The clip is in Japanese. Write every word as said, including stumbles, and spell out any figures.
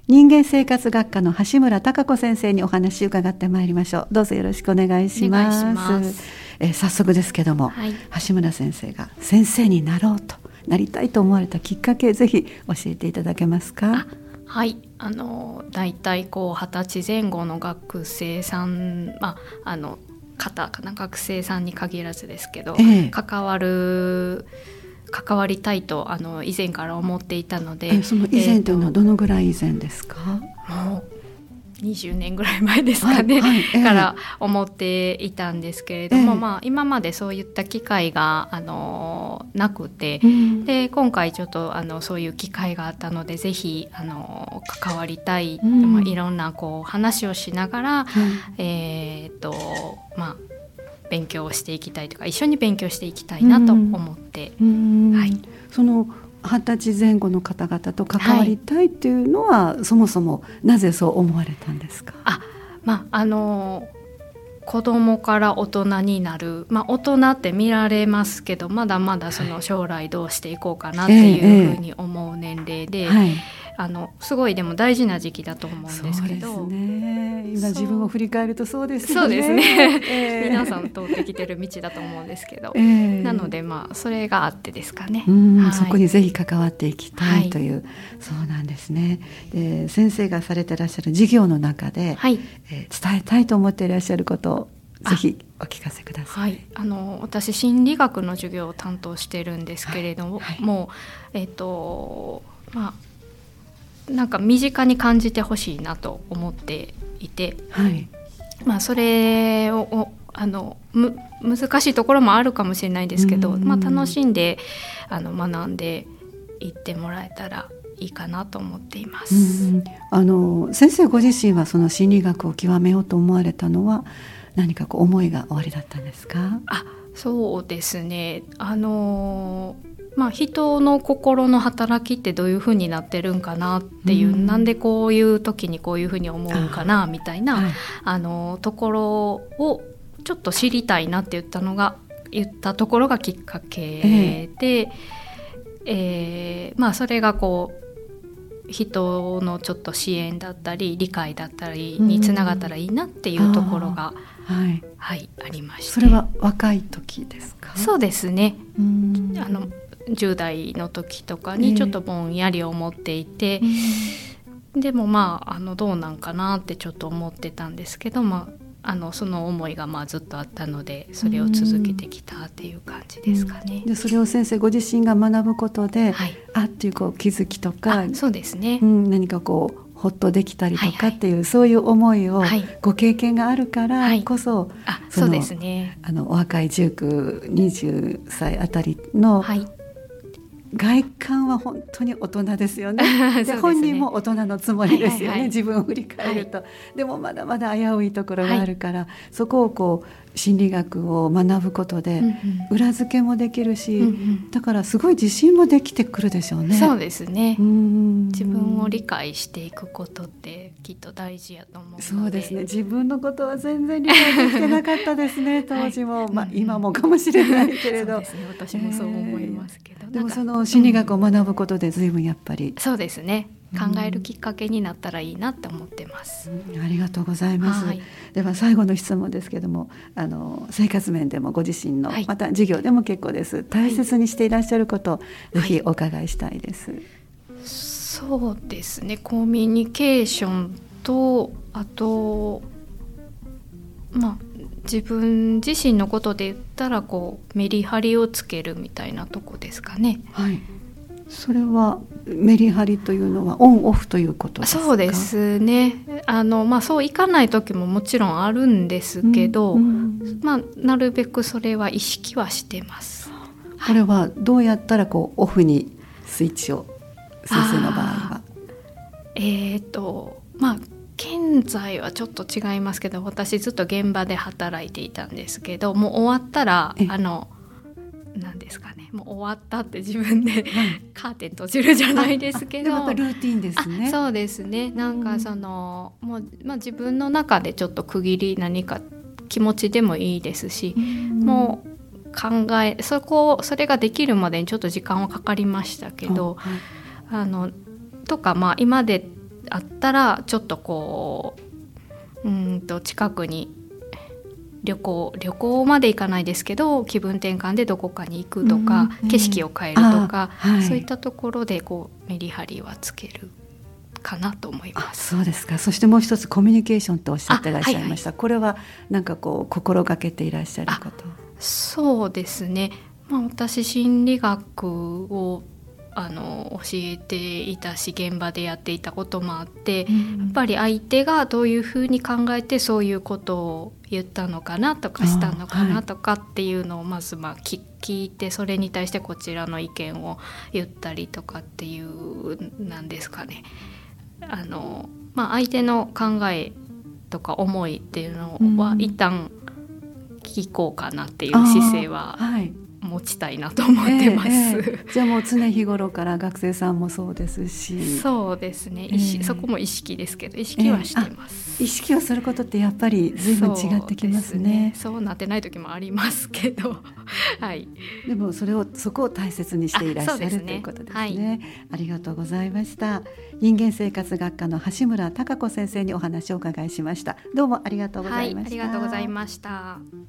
人間生活学科の橋村貴子先生にお話を伺ってまいりましょう。どうぞよろしくお願いします。 お願いします。 えー、早速ですけども、はい、橋村先生が先生になろうとなりたいと思われたきっかけ、ぜひ教えていただけますか？ はい、あのだいたいこうはたちぜん後の学生さん、まあ、あの方かな、学生さんに限らずですけど、えー、関わる関わりたいとあの以前から思っていたので、 その以前というのはどのぐらい以前ですか？ もうにじゅうねんぐらい前ですかね、はいはい、えー、から思っていたんですけれども、えーまあ、今までそういった機会があのなくて、うん、で今回ちょっとあのそういう機会があったので、ぜひあの関わりたい、うん、まあ、いろんなこう話をしながら、うん、えー、っとまあ勉強をしていきたいとか、一緒に勉強していきたいなと思って、 うんうん、はい、そのはたちぜん後の方々と関わりたいっていうのは、はい、そもそもなぜそう思われたんですか？ あ、まああの子供から大人になる、まあ、大人って見られますけど、まだまだその将来どうしていこうかなっていうふうに思う年齢で、はい、あのすごいでも大事な時期だと思うんですけど、 そうですね、今自分を振り返るとそうですよね。 そうですね、えー、皆さん通ってきてる道だと思うんですけど、えー、なのでまあそれがあってですかね、 うん、はい、そこにぜひ関わっていきたいという、はい、そうなんですね。で、先生がされていらっしゃる授業の中で、はい、えー、伝えたいと思っていらっしゃることをぜひお聞かせください。 はい、あの私心理学の授業を担当してるんですけれども、はいはい、もうえっとまあなんか身近に感じてほしいなと思っていて、はい、まあ、それをあのむ難しいところもあるかもしれないですけど、まあ、楽しんであの学んでいってもらえたらいいかなと思っています。 うん、あの先生ご自身はその心理学を極めようと思われたのは何かこう思いがおありだったんですか？ あ、そうですね、あのまあ、人の心の働きってどういうふうになってるんかなっていう、うん、なんでこういう時にこういうふうに思うんかなみたいな、はい、あのところをちょっと知りたいなって言ったのが言ったところがきっかけで、えーえーまあ、それがこう人のちょっと支援だったり理解だったりにつながったらいいなっていうところが、うん、はいはい、ありまして。 それは若い時ですか？ そうですね、うん、あのじゅう代の時とかにちょっとぼんやり思っていて、えー、でもまあ、あのどうなんかなってちょっと思ってたんですけど、まあ、あのその思いがまあずっとあったので、それを続けてきたっていう感じですかね。 うん、でそれを先生ご自身が学ぶことで、はい、あっていうこう気づきとか、 そうですね、 うん、何かこうほっとできたりとかっていう、はいはい、そういう思いをご経験があるからこそ、はい、 あ、そうですね、 あのお若いじゅうきゅう、にじゅっさいあたりの、はい、外観は本当に大人ですよね。ででね、本人も大人のつもりですよね、はいはいはい、自分を振り返ると、はい、でもまだまだ危ういところがあるから、はい、そこをこう心理学を学ぶことで裏付けもできるし、うんうん、だからすごい自信もできてくるでしょうね。 そうですね、うん、自分を理解していくことってきっと大事やと思うので。 そうですね、自分のことは全然理解できてなかったですね当時も、はい、まあ、今もかもしれないけれど、 そうですね、私もそう思いますけど、えー、 でもその心理学を学ぶことで随分やっぱり、 うん、そうですね、考えるきっかけになったらいいなって思ってます。 うん、ありがとうございます。はい、では最後の質問ですけども、あの生活面でもご自身の、はい、また授業でも結構です、大切にしていらっしゃることをぜひお伺いしたいです。はい、 そうですね、コミュニケーションと、あと、まあ、自分自身のことで言ったらこうメリハリをつけるみたいなとこですかね。 はい、それはメリハリというのはオンオフということですか？ そうですね、あの、まあ、そういかない時ももちろんあるんですけど、うんうん、まあ、なるべくそれは意識はしてます。 これはどうやったらこうオフにスイッチを、先生の場合は。 えーとまあ現在はちょっと違いますけど、私ずっと現場で働いていたんですけど、もう終わったらあの何ですかね、もう終わったって自分で、はい、カーテン閉じるじゃないですけど、 でもやっぱルーティンですね。 そうですね、なんかその、うん、もう、まあ、自分の中でちょっと区切り、何か気持ちでもいいですし、うん、もう考えそこそれができるまでにちょっと時間はかかりましたけど、うん、はい、あのとか、まあ、今であったらちょっとこう、うんと近くに旅行旅行まで行かないですけど気分転換でどこかに行くとか、うん、景色を変えるとか、はい、そういったところでこうメリハリはつけるかなと思います。 あ、そうですか。そしてもう一つコミュニケーションとおっしゃってらっしゃいました、はいはい、これはなんかこう心がけていらっしゃること。 そうですね、まあ、私心理学をあの教えていたし現場でやっていたこともあって、うん、やっぱり相手がどういうふうに考えてそういうことを言ったのかなとかしたのかなとかっていうのをまずまあ聞いて、それに対してこちらの意見を言ったりとかっていうなんですかね、あの、まあ、相手の考えとか思いっていうのは一旦聞こうかなっていう姿勢は持ちたいなと思ってます、えーえー、 じゃあもう常日頃から学生さんもそうですし。 そうですね、意識、えー、そこも意識ですけど意識はしてます、 えー、意識をすることってやっぱり随分違ってきますね。 そうですね、 そうなってない時もありますけどはい、 でもそれをそこを大切にしていらっしゃる、ね、ということですね、はい、ありがとうございました。人間生活学科の橋村貴子先生にお話をお伺いしました。どうもありがとうございました。 はい、ありがとうございました。